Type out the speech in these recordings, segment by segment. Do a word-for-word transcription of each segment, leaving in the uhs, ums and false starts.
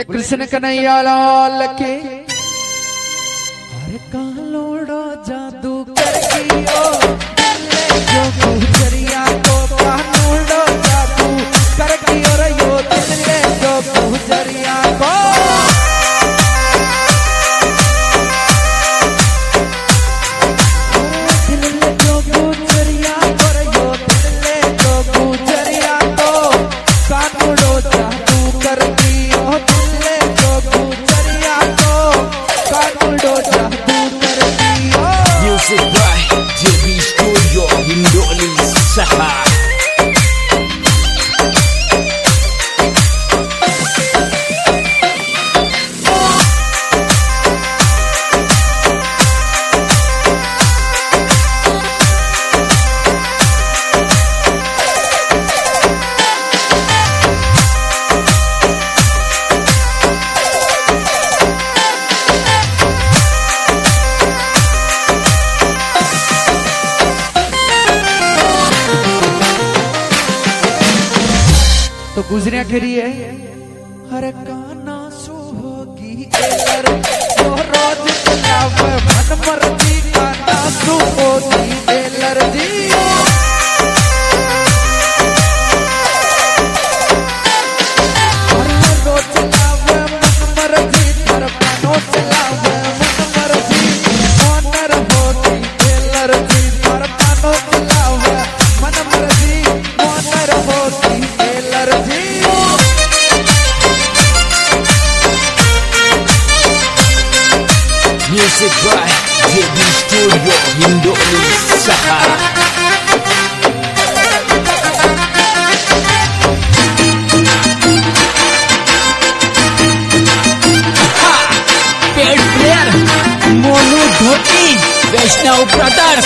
कृष्ण कन्हैया लाल के हर कालोड़ो जादू करकियो जो गुजरिया को कानूड़ो जादू करकियो रे यो दिले जो गुजरिया को दिले जो गुजरिया को रे यो दिले जो गुजरिया को कानूड़ो जादू करकियो दिले जो गुजरिया को कानूड़ो जादू करकियो Music by J B Studio Indonesia. तो गुजरिया खरी है हर काना सुहोगी एलर जो रोज चलावे मन मर्जी काना सुहोगी एलर जी हर रोज चलावे मन मर्जी हर कानो चलावे मन मर्जी ओनर होगी एलर जी हर कानो चलावे मन मर्जी ओनर होगी एलर जी Music by J B Studio Indonesia. Paid player Monu Dhoti Vaishnav Brothers.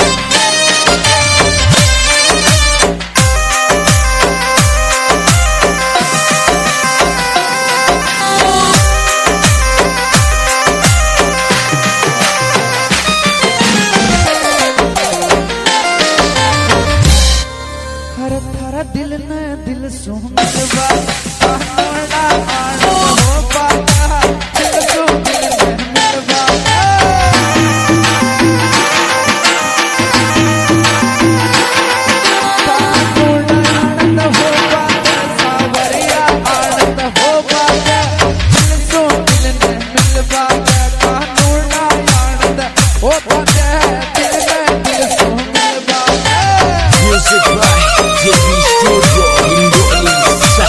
थारा दिल न दिल सोमवा आना आना हो पाता दिल तो दिल में मिलवा आनंद हो पाता सावरिया आनंद हो पाता दिल तो दिल में मिलवा कानून आनंद हो पाता दिल में दिल सो मिलवा Music by J B Studio Indonesia.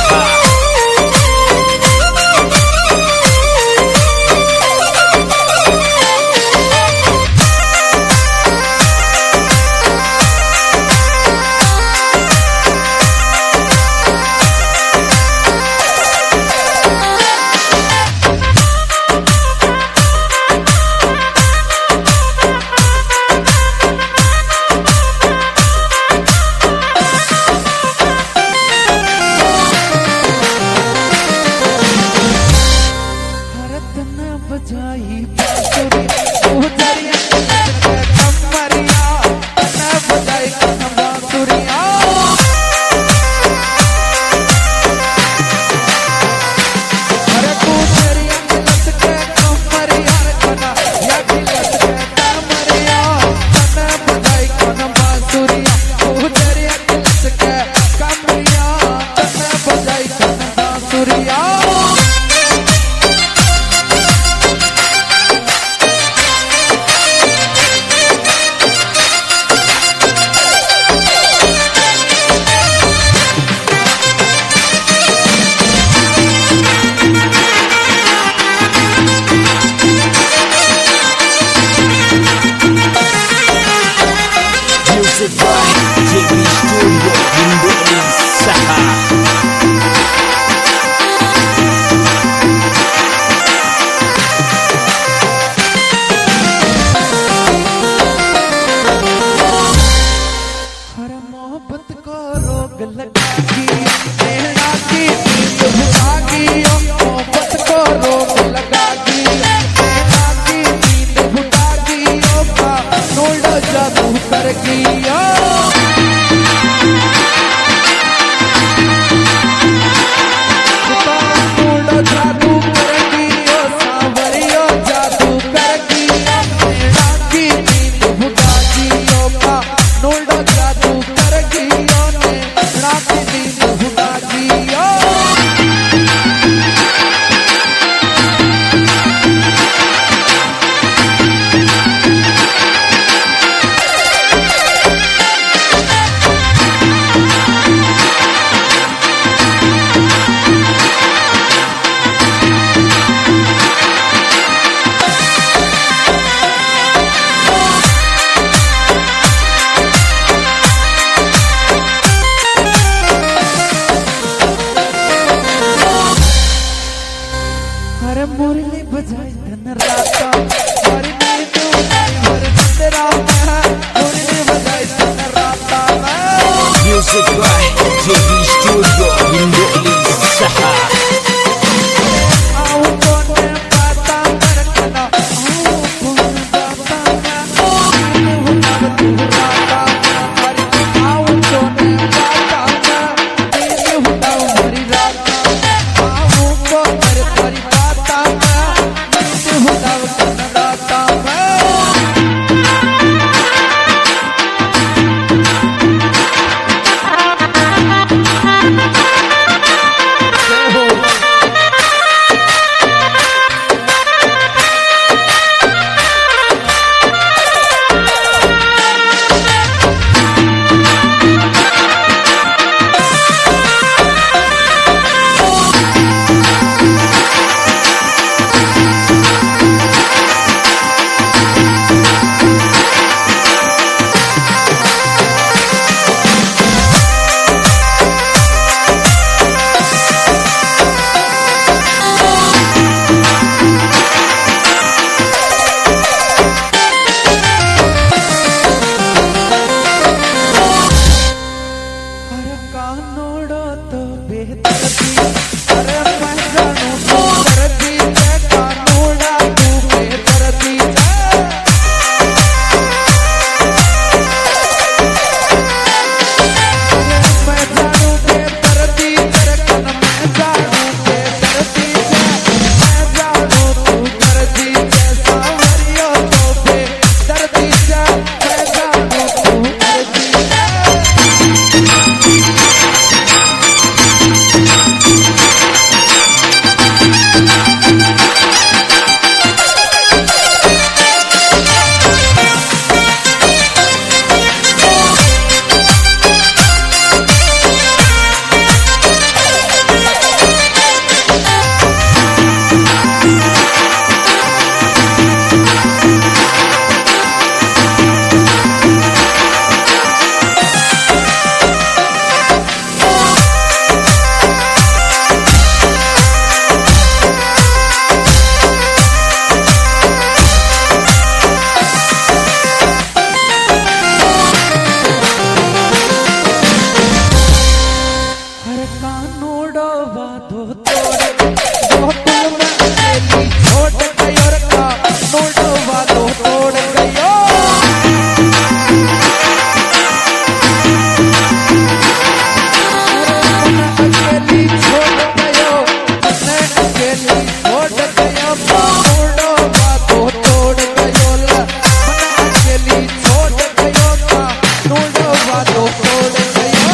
बजाई बांसुरी गुजरिया कमरिया न बजाई बांसुरिया अरे गुजरिया लत के कमरिया कना या लत के कमरिया न बजाई बांसुरिया गुजरिया लत के कमरिया न बजाई बांसुरिया अरे मुरली बजाई धन राता हरी नींद उड़ाई भर चंद्रा में मुरली बजाई धन राता में Music by J B Studio Hindoli Saha आऊं कोने पाता मरकना आऊं कोने पाता मैं नींद उड़ाव तू राता हरी आऊं कोने पाता मैं नींद उड़ाव भरी राता आऊं कोने भरी पाता मैं नींद उड़ाव धन राता में कानोड़ो तो बेहतर थी अरे मैं जानू तू करती है कानोड़ा तू बेहतर थी मैं जानू बेहतर थी तेरे कन मैं जानू बेहतर थी मैं जानू तू करती है सावरियो तो बेहतर थी मैं जानू तू करती है कानोड़ो बाधो तोड़ जो तुम में अकेली छोड़ गयो रे कानोड़ो बाधो तोड़ गयो अकेली छोड़ गयो मैं अकेली छोड़ गयो कानोड़ो बाधो तोड़ गयो मैं अकेली छोड़ गयो कानोड़ो बाधो तोड़ गयो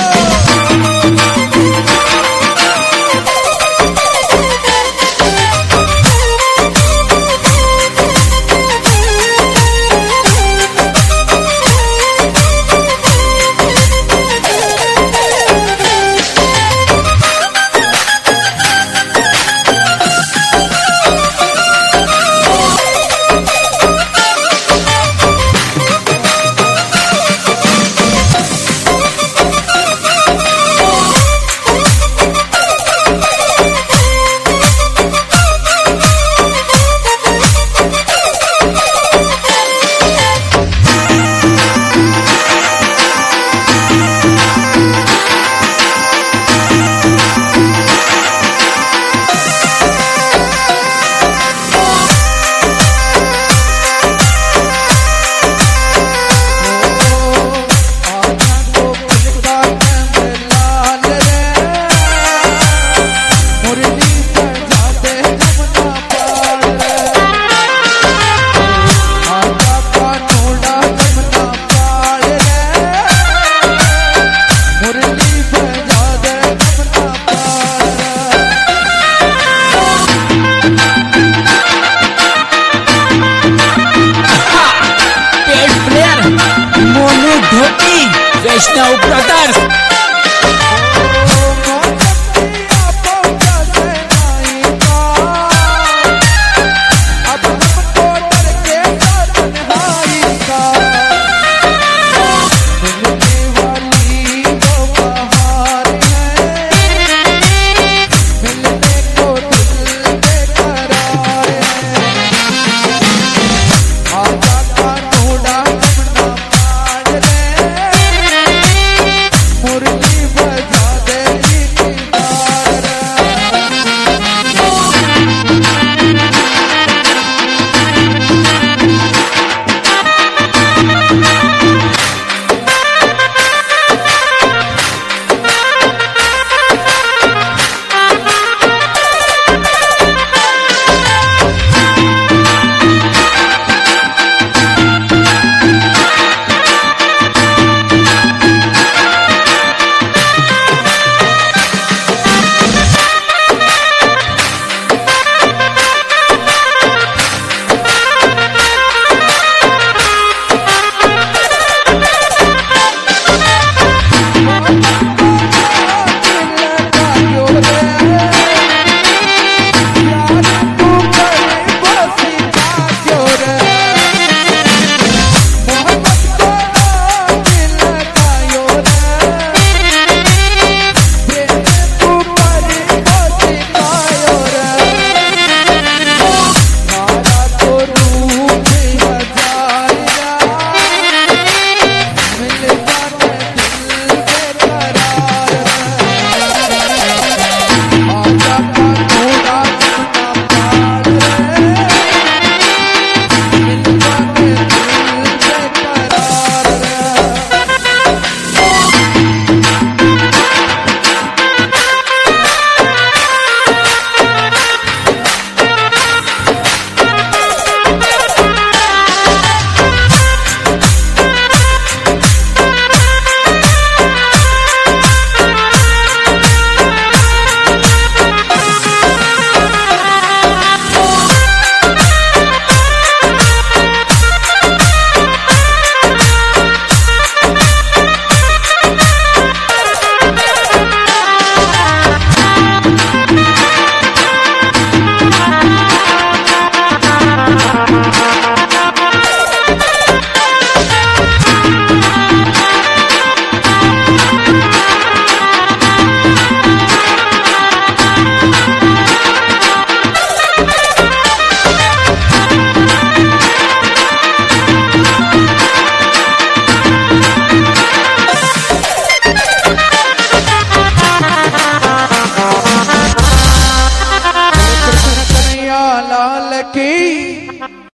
Waišnau Brothers